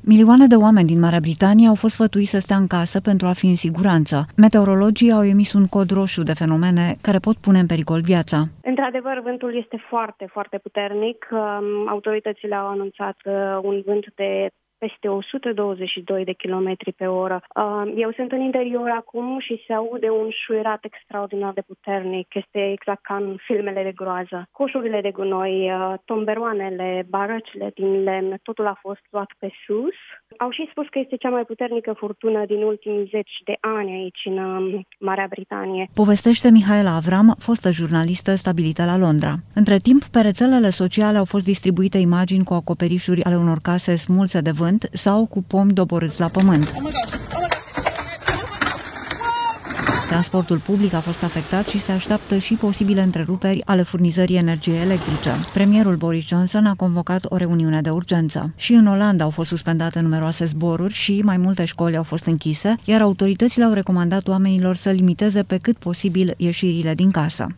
Milioane de oameni din Marea Britanie au fost sfătuiți să stea în casă pentru a fi în siguranță. Meteorologii au emis un cod roșu de fenomene care pot pune în pericol viața. Într-adevăr, vântul este foarte, foarte puternic. Autoritățile au anunțat un vânt de peste 122 de kilometri pe oră. Eu sunt în interior acum și se aude un șuierat extraordinar de puternic. Este exact ca în filmele de groază. Coșurile de gunoi, tomberoanele, barăcile din lemn, totul a fost luat pe sus. Au și spus că este cea mai puternică furtună din ultimii 10 de ani aici, în Marea Britanie. Povestește Mihaela Avram, fostă jurnalistă stabilită la Londra. Între timp, pe rețelele sociale au fost distribuite imagini cu acoperișuri ale unor case smulse de vânt sau cu pomi doborâți la pământ. Transportul public a fost afectat și se așteaptă și posibile întreruperi ale furnizării energiei electrice. Premierul Boris Johnson a convocat o reuniune de urgență. Și în Olanda au fost suspendate numeroase zboruri și mai multe școli au fost închise, iar autoritățile au recomandat oamenilor să limiteze pe cât posibil ieșirile din casă.